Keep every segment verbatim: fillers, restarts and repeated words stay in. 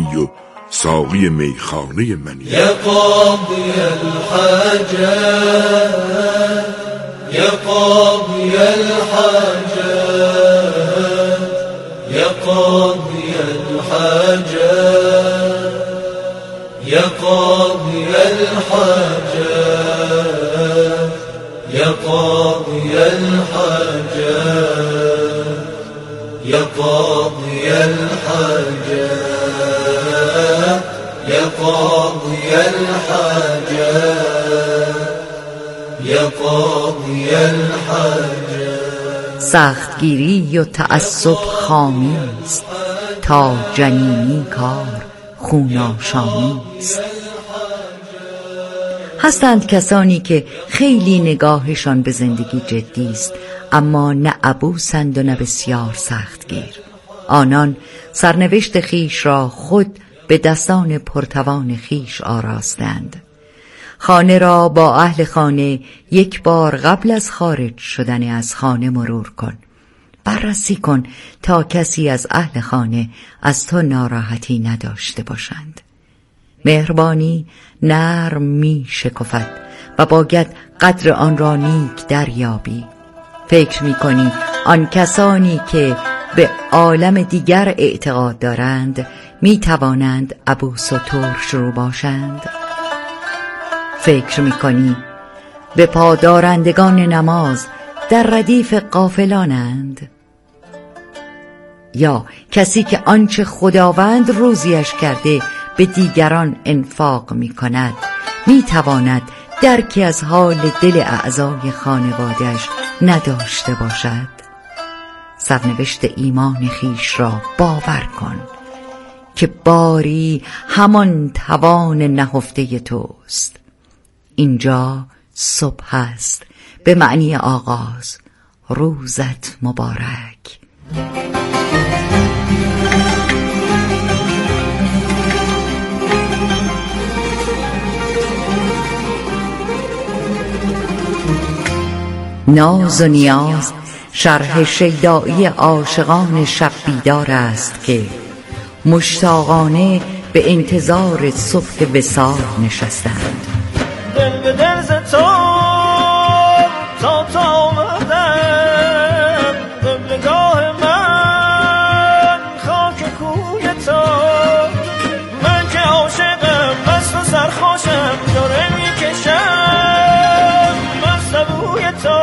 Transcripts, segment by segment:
و ساقی میخانه منی. یا قاضی الحاجات یا قاضی الحاجات یا قاضی الحاجات یا قاضی الحاجات یا قاضی الحاجات یا قاضی الحاجات یا قاضی الحاجات یا قاضی الحاجات. سختگیری و تعصب خامی است، تا جنینی کار خون آشامی است. هستند کسانی که خیلی نگاهشان به زندگی جدی است، اما نه عبوسند و نه بسیار سختگیر. آنان سرنوشت خیش را خود به دستان پرتوان خیش آراستند. خانه را با اهل خانه یک بار قبل از خارج شدن از خانه مرور کن. بررسی کن تا کسی از اهل خانه از تو ناراحتی نداشته باشند. مهربانی نرم می شکفد و باید قدر آن را نیک دریابی. فکر می کنی آن کسانی که به عالم دیگر اعتقاد دارند می توانند عبوس و ترش رو باشند؟ فکر می کنی به پادارندگان نماز در ردیف غافلانند؟ یا کسی که آنچه خداوند روزیش کرده به دیگران انفاق می کند می تواند درکی از حال دل اعضای خانواده‌اش نداشته باشد؟ سرنوشت ایمان خیش را باور کن که باری همان توان نهفته توست. اینجا صبح است به معنی آغاز. روزت مبارک. ناز و نیاز شرح شیدایی عاشقان شب بیدار است که مشتاقانه به انتظار صبح وصال نشستند. دل به دل ز تو تا تا آمدم، قبلگاه من خاک کوی تو. من که عاشقم مست و سرخوشم، داره میکشم مست بوی تو.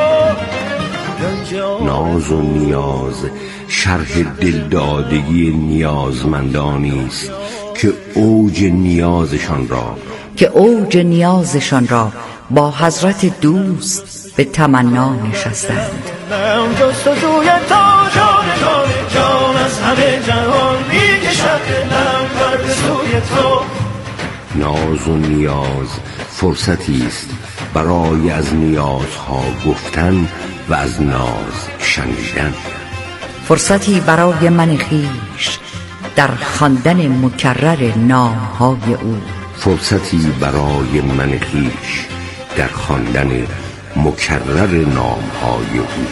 ناز و نیاز شرح دلدادگی نیازمندانی است که اوج نیازشان را که اوج نیازشان را با حضرت دوست به تمنا نشستند. جستجوی تا جان جان جان از همه جهان میکشد دلم بر سوی تو. ناز و نیاز فرصتی است برای از نیازها گفتن و از ناز شنیدن. فرصتی برای من خویش در خواندن مکرر نامهای او. فرصتی برای من خویش در خواندن مکرر نامهای او.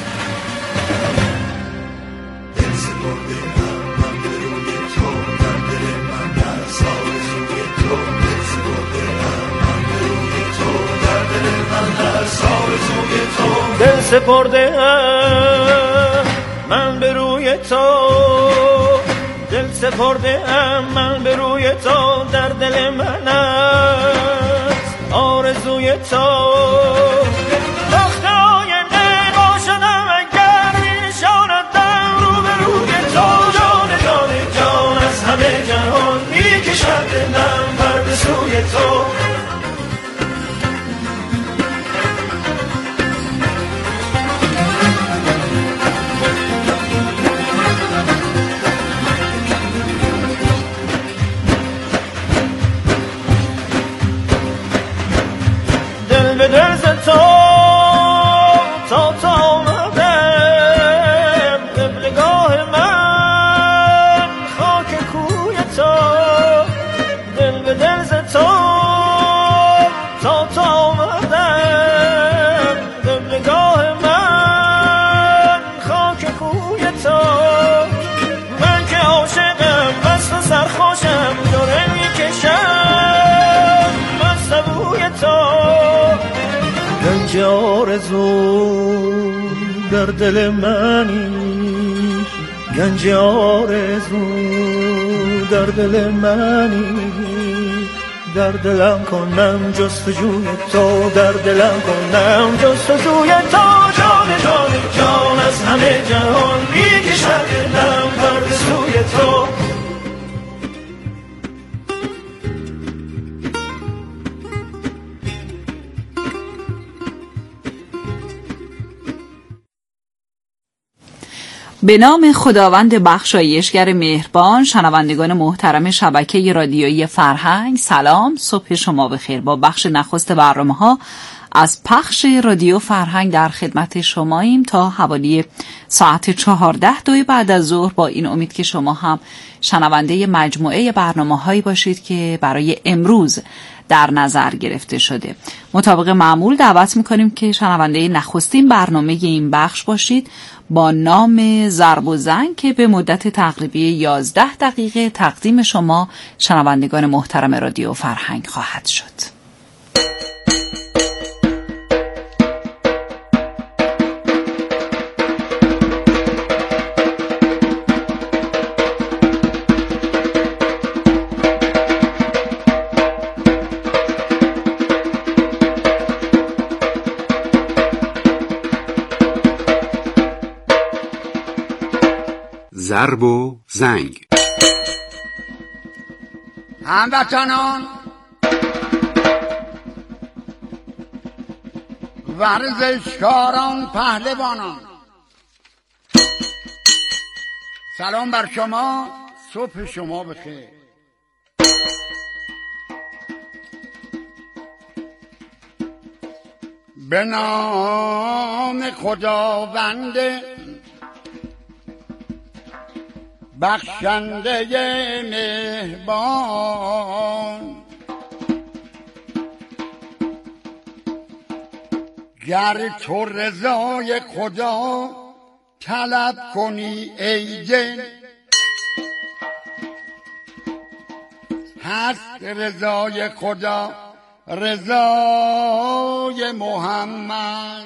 دل سپرده ام من به روی تو، دل سپرده ام من به روی تو. در دل من است آرزوی تو. تخت آینه باشدم اگر میشاندم رو به روی تو. جان جان جان از همه جهان میکشد دلم بر به سوی تو. دل ز تو تا تا آمدم، قبلگاه من خاک کوی تو. دل به دل ز تو تا تا آمدم، قبلگاه من خاک کوی تو. من که عاشقم مست و سرخوشم، آرزو در دل منی، گنج آرزو در دل منی، در دلم کنم جستجوی تو، در دلم کنم جستجوی تو. جان جان جان از همه جهان میکشد دلم پرد سوی تو. به نام خداوند بخشایشگر مهربان. شنوندگان محترم شبکه رادیویی فرهنگ، سلام، صبح شما بخیر. با بخش نخست برنامه‌ها از پخش رادیو فرهنگ در خدمت شماییم تا حوالی ساعت چهارده دوی بعد از ظهر، با این امید که شما هم شنونده مجموعه برنامه‌هایی باشید که برای امروز در نظر گرفته شده. مطابق معمول دعوت میکنیم که شنونده نخستین برنامه این بخش باشید با نام ضرب و زنگ که به مدت تقریبی یازده دقیقه تقدیم شما شنوندگان محترم رادیو فرهنگ خواهد شد. ضرب و زنگ. هموطنان، ورزشکاران، پهلوانان، سلام بر شما، صبح شما بخیر. به نام خداوند بخشنده مهربان، گر تو رضای خدا طلب کنی ای دل، هست رضای خدا رضای محمد.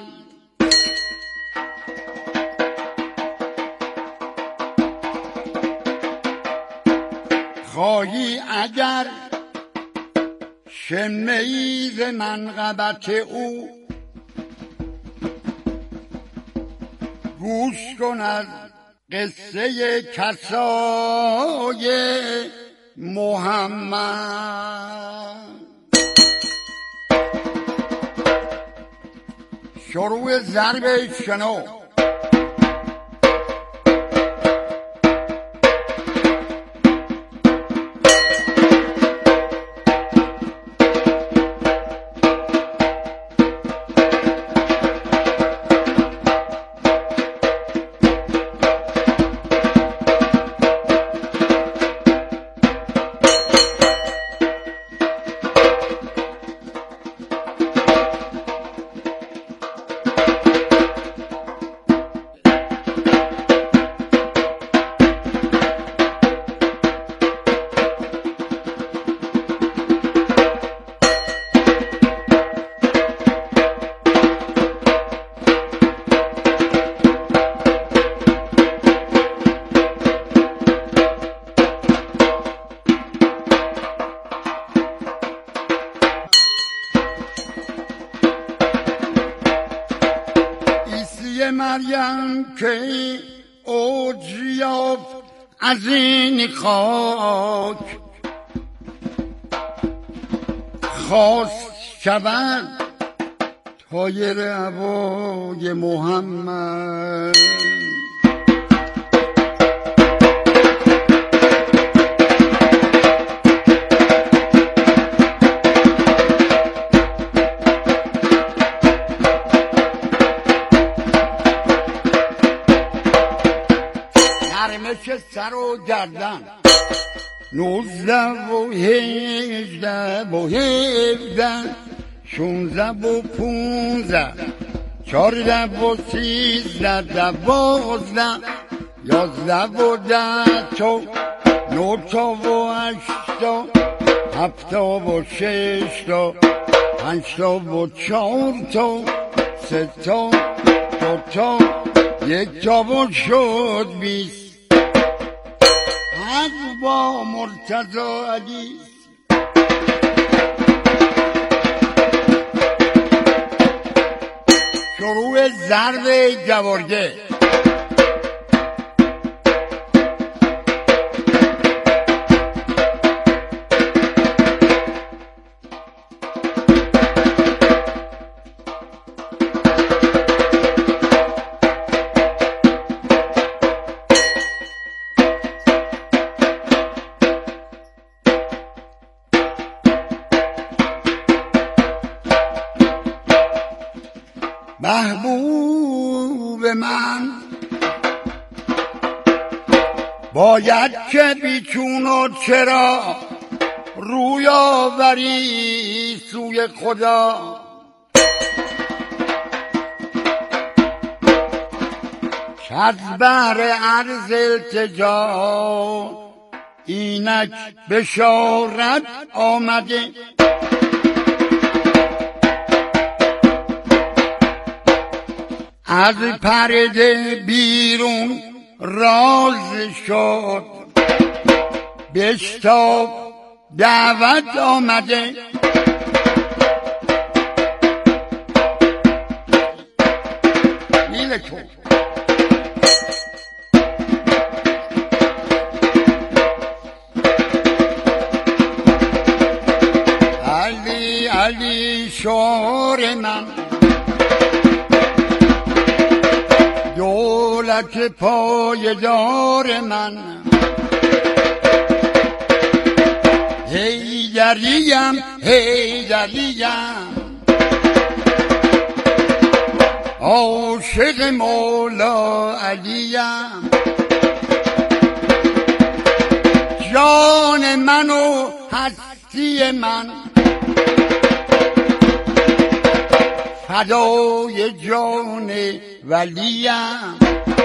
خواهی اگر شمه‌ای ز منقبت او، گوش کن از قصه کسای محمد. شروع ضرب شنو. مریم که اوج یافت از این خاک، خواست شود طایر هوای محمد. نرمش سر و گردن، نوزده و هجده و هفده، شونزده و پونزده، چارده و سیزده، دوازده، یازده و ده تا، نه تا و هشت تا، هفت تا و شش تا، پنج تا و چهار تا، سه تا دو تا یک جوان شد بیست حق با مرتضی علی شروع ضرب جوارگه محبوب من باید که بیچون و چرا روی آوری سوی خدا کز بهر عرض التجا اینک بشارت آمده از پرده بیرون راز شد بشتاب دعوت آمده میله تو علی علی شعار من دولت پایدار من حیدریم حیدریم عاشق مولا علیم جان من و هستی من فدای جان ولیم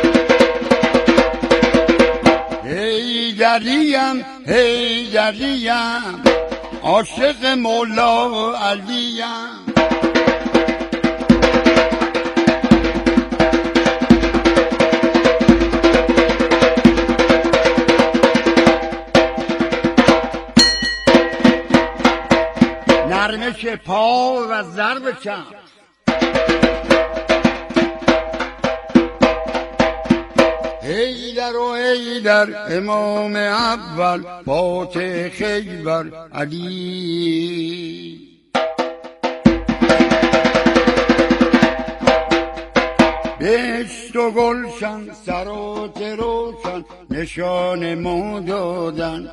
حیدریم حیدریم عاشق مولا علیم نرمش پا و ضرب چنگ حیدر و حیدر امام اول فاتح خیبر علی بهشت و گلشن سرات روشن نشان ما دادن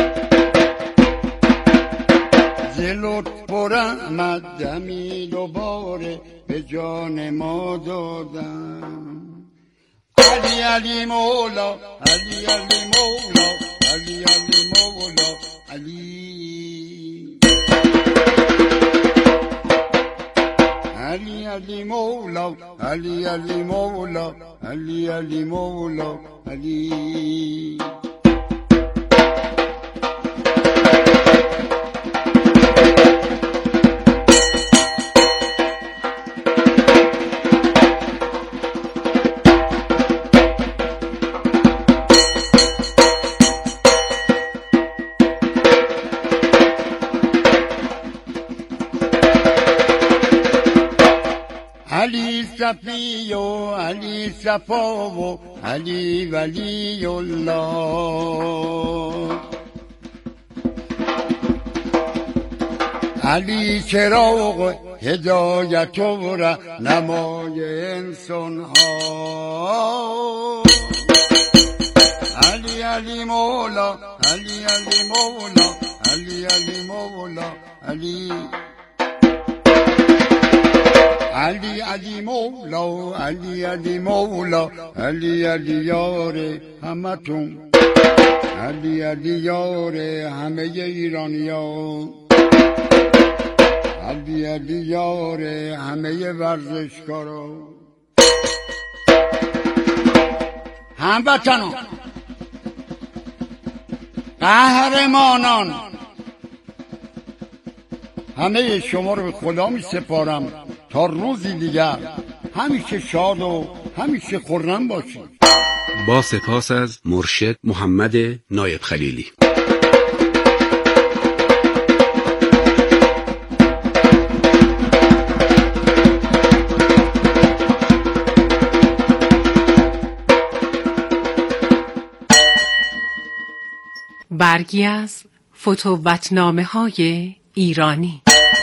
ز لطف و رحمت دمی دوباره به جان ما دادن علی علی مولا علی علی مولا علی علی مولا علی علی علی مولا علی علی مولا علی علی مولا علی علی صفی و علی صفا و علی ولی الله علی چراغ هدایت و رهنمای انسان ها علی علی مولا علی علی مولا علی علی مولا علی علی علی مولا علی علی مولا علی علی یار همتون علی علی یار همه ایرانیان علی علی یار همه ورزشکارا هموطنان قهرمانان همه شما رو به خدا می سپارم تا روزی دیگر همیشه شاد و همیشه خرم باشید. با سپاس از مرشد محمد نایب خلیلی. برگی از فتوتنامه های ایرانی.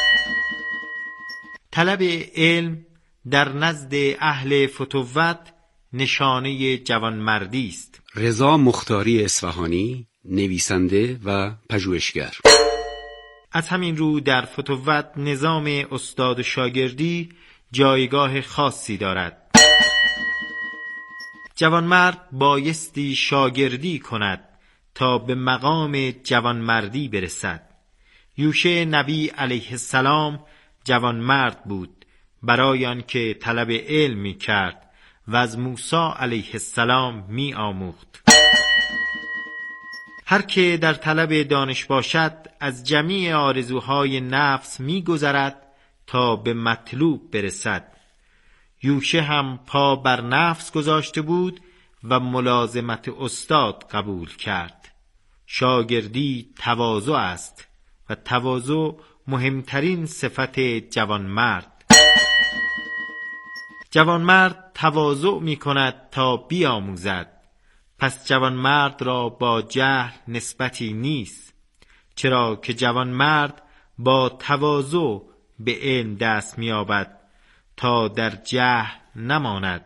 طلب علم در نزد اهل فتوت نشانه جوانمردی است. رضا مختاری اصفهانی، نویسنده و پژوهشگر. از همین رو در فتوت نظام استاد و شاگردی جایگاه خاصی دارد. جوانمرد بایستی شاگردی کند تا به مقام جوانمردی برسد. یوشع نبی علیه السلام جوانمرد بود برای آنکه طلب علم می کرد و از موسی علیه السلام می آموخت. هر که در طلب دانش باشد از جمیع آرزوهای نفس می گذرد تا به مطلوب برسد. یوشع هم پا بر نفس گذاشته بود و ملازمت استاد قبول کرد. شاگردی تواضع است و تواضع مهمترین صفت جوانمرد. جوانمرد تواضع می کند تا بیاموزد، پس جوانمرد را با جهل نسبتی نیست، چرا که جوانمرد با تواضع به علم دست می یابد تا در جهل نماند.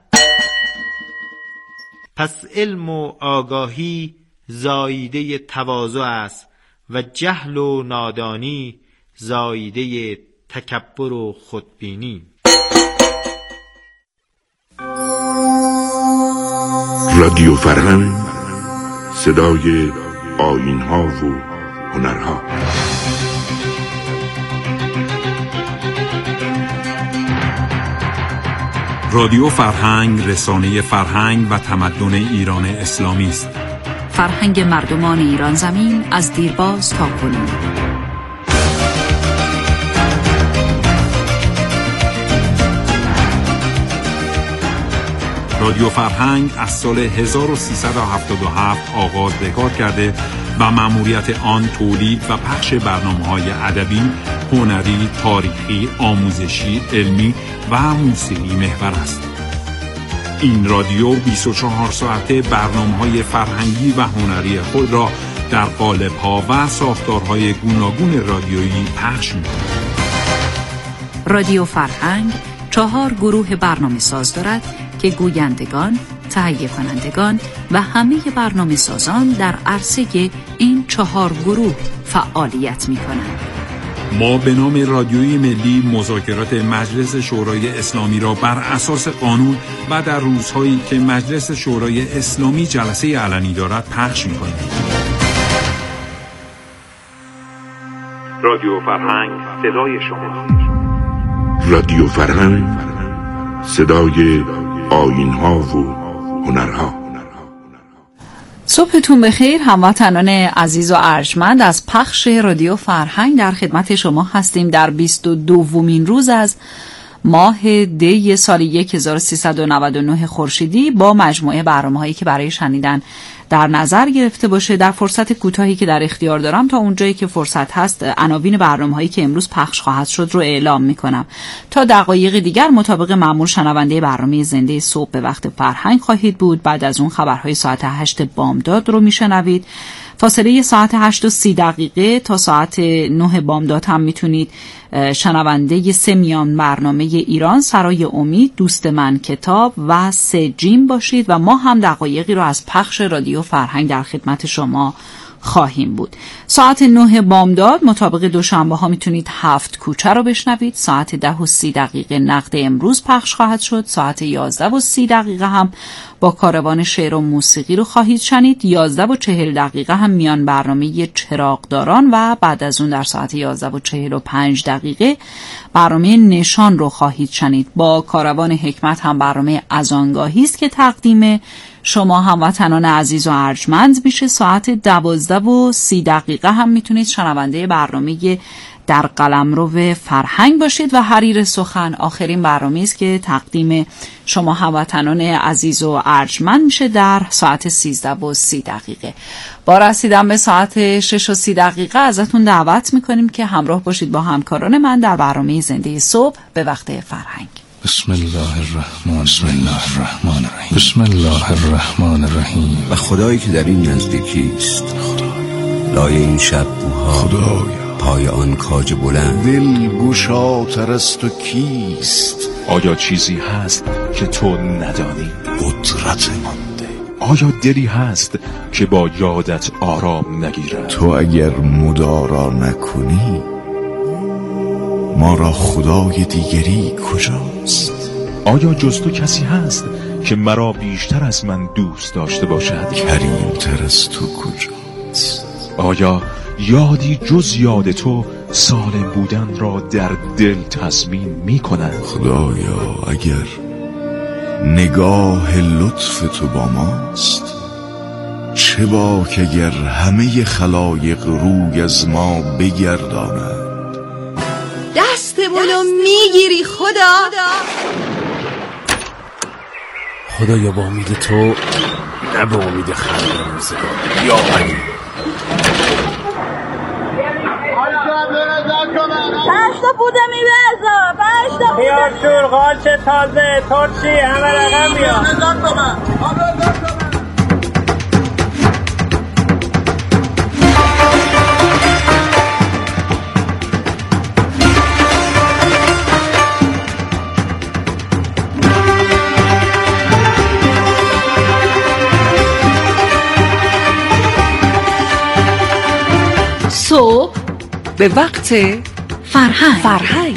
پس علم و آگاهی زاییده تواضع است و جهل و نادانی زاییده تکبر و خودبینی. رادیو فرهنگ، صدای آیین‌ها و هنرها. رادیو فرهنگ رسانه فرهنگ و تمدن ایران اسلامی است. فرهنگ مردمان ایران زمین از دیرباز تا کنون. رادیو فرهنگ از سال هزار و سیصد و هفتاد و هفت آغاز به کار کرده و مأموریت آن تولید و پخش برنامه‌های ادبی، هنری، تاریخی، آموزشی، علمی و موسیقی محور است. این رادیو بیست و چهار ساعته برنامه‌های فرهنگی و هنری خود را در قالب‌ها و ساختارهای گوناگون رادیویی پخش می‌کند. رادیو فرهنگ چهار گروه برنامه ساز دارد که گویندگان، تهیه کنندگان و همه برنامه سازان در عرصه این چهار گروه فعالیت می‌کنند. ما به نام رادیوی ملی مذاکرات مجلس شورای اسلامی را بر اساس قانون و در روزهایی که مجلس شورای اسلامی جلسه علنی دارد پخش می‌کنیم. رادیو فرهنگ صدای شما. رادیو فرهنگ، صدای آیین‌ها و هنرها. صبحتون بخیر هموطنان عزیز و ارجمند. از پخش رادیو فرهنگ در خدمت شما هستیم در بیست و دومین روز از ماه دی سال هزار و سیصد و نود و نه خورشیدی با مجموعه برنامه‌هایی که برای شنیدن در نظر گرفته باشه. در فرصت کوتاهی که در اختیار دارم تا اونجایی که فرصت هست عناوین برنامه‌هایی که امروز پخش خواهد شد رو اعلام می‌کنم. تا دقایق دیگر مطابق معمول شنونده برنامه زنده صبح به وقت فرهنگ خواهید بود. بعد از اون خبرهای ساعت هشت بامداد رو میشنوید. فاصله ساعت هشت و سی دقیقه تا ساعت نه بامداد هم میتونید شنونده سه میان برنامه ایران سرای امید، دوست من کتاب و سه جیم باشید و ما هم دقایقی رو از پخش رادیو فرهنگ در خدمت شما خواهیم بود. ساعت نه بامداد مطابق دوشنبه ها میتونید هفت کوچه رو بشنوید. ساعت ده و سی دقیقه نقد امروز پخش خواهد شد. ساعت یازده و سی دقیقه هم با کاروان شعر و موسیقی رو خواهید شنید. یازده و چهل دقیقه هم میان برنامه چراغداران و بعد از اون در ساعت یازده و چهل و پنج دقیقه برنامه نشان رو خواهید شنید. با کاروان حکمت هم برنامه ازانگاهی است که تقدیم شما هموطنان عزیز و ارجمند میشه. ساعت دوازده و سی دقیقه دقیقه هم میتونید شنونده برنامه در قلمرو فرهنگ باشید و حریر سخن آخرین برنامه است که تقدیم شما هموطنان عزیز و ارجمند میشه در ساعت سیزده و سی دقیقه. با رسیدن به ساعت شش و سی دقیقه ازتون دعوت میکنیم که همراه باشید با همکاران من در برنامه زنده صبح به وقت فرهنگ. بسم الله الرحمن بسم الله الرحمن الرحیم بسم الله الرحمن الرحیم. و خدایی که در این نزدیکیست، لای این شب بوها، خدایا پای آن کاج بلند، دل گشاتر است و کیست؟ آیا چیزی هست که تو ندانی؟ قدرت مانده. آیا دلی هست که با یادت آرام نگیرد؟ تو اگر مدارا نکنی ما را خدای دیگری کجاست؟ آیا جز تو کسی هست که مرا بیشتر از من دوست داشته باشد؟ کریم تر از تو کجاست؟ آیا یادی جز یاد تو سالم بودن را در دل تضمین می کند؟ خدایا اگر نگاه لطف تو با ماست، چه باک اگر همه خلایق روی از ما بگرداند. دستمونو میگیری خدا. خدایا با امید تو، نه به امید خلق روزگار. یا علی پشتا بوده میبزا پشتا بوده خیارشور قالچ تازه ترچی همه رقم بیا. صبح به وقت فرهنگ فرهنگ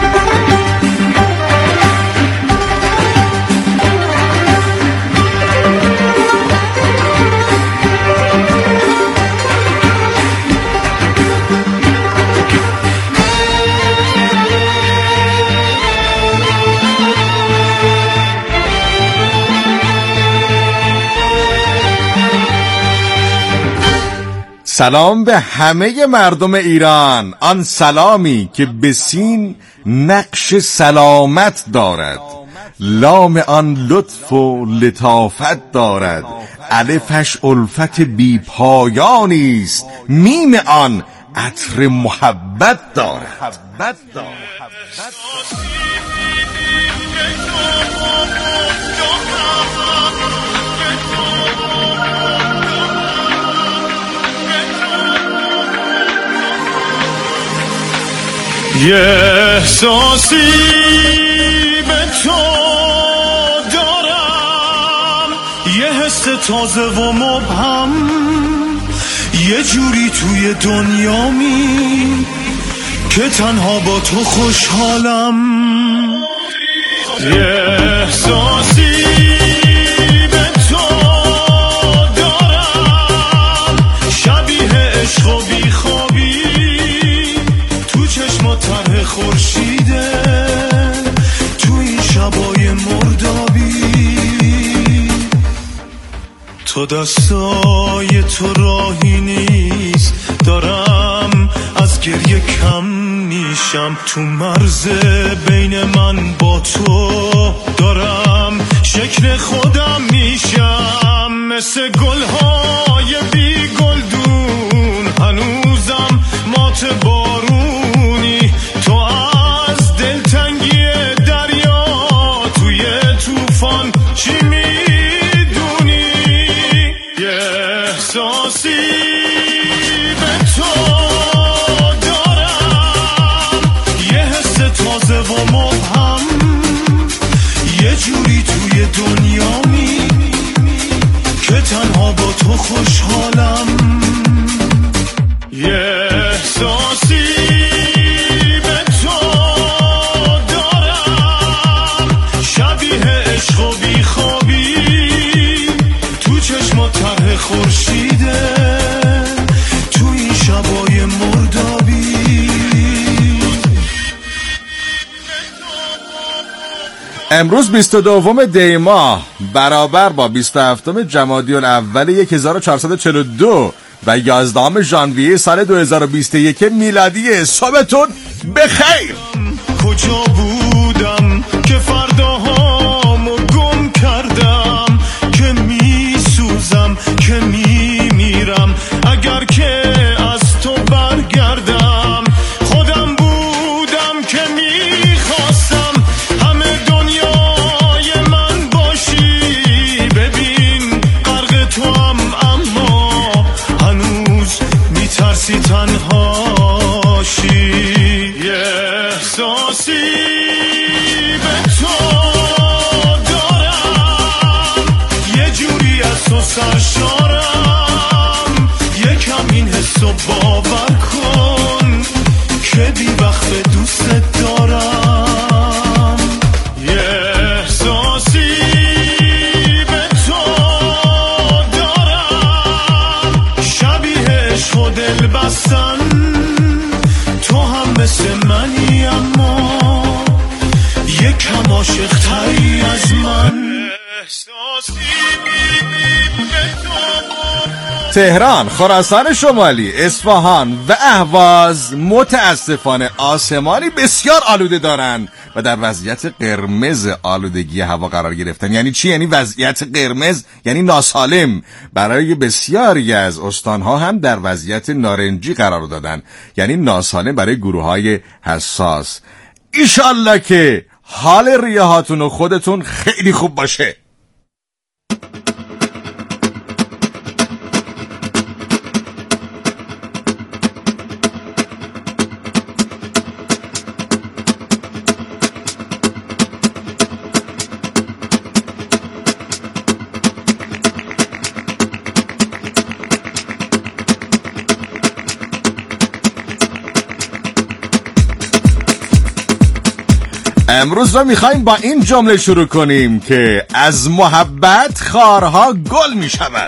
سلام به همه مردم ایران، آن سلامی که به سین نقش سلامت دارد، لام آن لطف و لطافت دارد، الفش الفت بی پایانی است، میم آن عطر محبت دارد. یه احساسی به تو دارم، یه حس تازه و مبهم، یه جوری توی دنیامی که تنها با تو خوشحالم. یه احساسی به تو دارم، شبیه عشق و بیخوابی، طرح خورشیده تو این شبای مردابی. تو دستای تو راهی نیست، دارم از گریه کم میشم، تو مرز بین من با تو دارم شکل خودم میشم، مثل گلهای بی گلدون هنوزم مات بارونی. تو از دلتنگی دریا توی طوفان چی میدونی؟ یه احساسی به تو دارم، یه حس تازه و مبهم، یه جوری توی دنیامی که تنها با تو خوشحالم. یه احساسی خورشیده تو این شبای مردابی. امروز بیست و دوم دی ماه برابر با بیست و هفتم جمادی الاول هزار و چهارصد و چهل و دو و یازدهم ژانویه سال دو هزار و بیست و یک میلادی. صبحتون بخیر. کجا بودم که فرداهامو گم کردم، که می سوزم که می میرم اگر که از تو برگردم. خودم بودم که می خواستم همه دنیای من باشی، ببین غرق تو هم اما هنوز می ترسی تنهاشی. احساسی به تو دارم، یه جوری از تو سرشارم، یکم این حسو باور کن که بی وقت دوست دارم. یه احساسی به تو دارم، شبیه عشق و دل بستن، تو هم مثل منی اما یکم عاشق تری از من. تهران، خراسان شمالی، اصفهان و اهواز متاسفانه آسمانی بسیار آلوده دارن و در وضعیت قرمز آلودگی هوا قرار گرفتن. یعنی چی؟ یعنی وضعیت قرمز یعنی ناسالم. برای بسیاری از استانها هم در وضعیت نارنجی قرار دادن، یعنی ناسالم برای گروه‌های حساس. ایشالله که حال ریه هاتون و خودتون خیلی خوب باشه. امروز رو میخوایم با این جمله شروع کنیم که از محبت خارها گل میشود.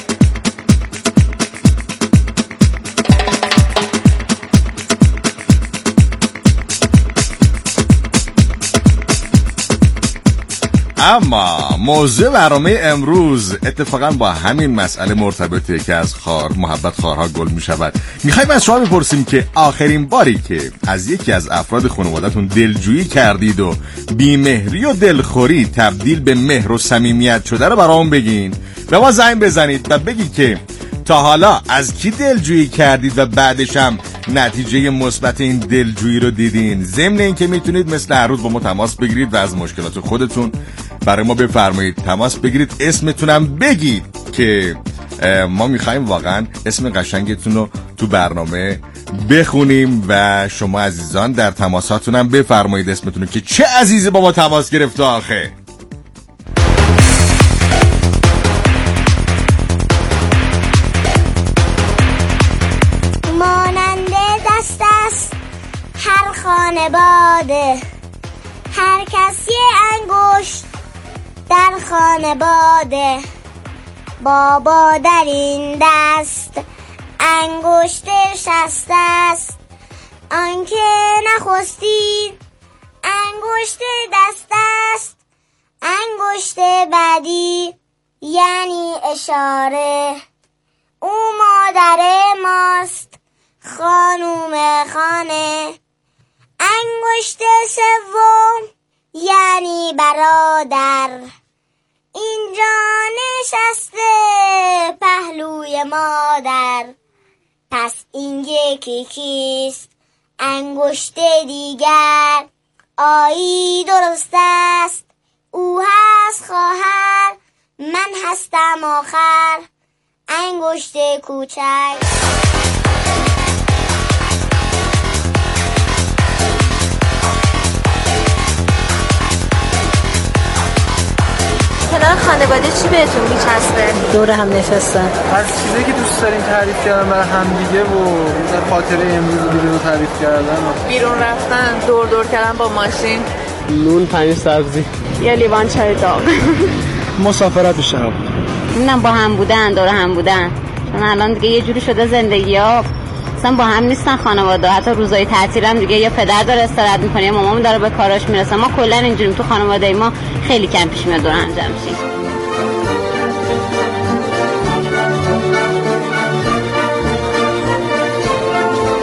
اما موضوع برنامه امروز اتفاقا با همین مسئله مرتبطه که از خار محبت خارها گل می شود. میخوایم از شما بپرسیم که آخرین باری که از یکی از افراد خانواده‌تون دلجویی کردید و بیمهری و دلخوری تبدیل به مهر و صمیمیت شده رو برامون بگین. به ما زنگ بزنید و بگید که تا حالا از کی دلجویی کردید و بعدش هم نتیجه مثبت این دلجویی رو دیدین. ضمن این که میتونید مثل هر روز با ما تماس بگیرید و از مشکلات خودتون برای ما بفرمایید. تماس بگیرید، اسمتونم بگید که ما میخوایم واقعا اسم قشنگتون رو تو برنامه بخونیم و شما عزیزان در تماساتونم بفرمایید اسمتون رو که چه عزیزی با ما تماس گرفته آخه. هر خانواده هر کسی انگشت در خانواده، بابا در این دست انگشتش هست است، آنکه نخستید انگشت دست است، انگشت بعدی یعنی اشاره، او مادر ماست خانوم خانه، انگشت سوم یعنی برادر، اینجا نشسته پهلوی مادر، پس این یکی کیست انگشت دیگر؟ آیی درست است، او هست خواهر، من هستم آخر، انگشت کوچک. کنار خانواده چی بهتون میچسبه؟ دور هم نشستن. از چیزایی که دوست داریم تعریف کردن برای همدیگه و خاطره امروز بیرون رو تعریف کردن. بیرون رفتن، دور دور کردن با ماشین. نون، پنیر، سبزی. یا لیوان چای داغ. مسافرت شب. اینم با هم بودن، دور هم بودن. چون الان دیگه یه جوری شده زندگی‌ها اصلا با هم نیستن خانواده. حتی روزای تعطیل هم دیگه یا پدر داره استراحت میکنه یا مامان داره به کاراش میرسه. ما کلا اینجوریم تو خانواده ما، خیلی کم پیش میاد دور هم جمع شیم.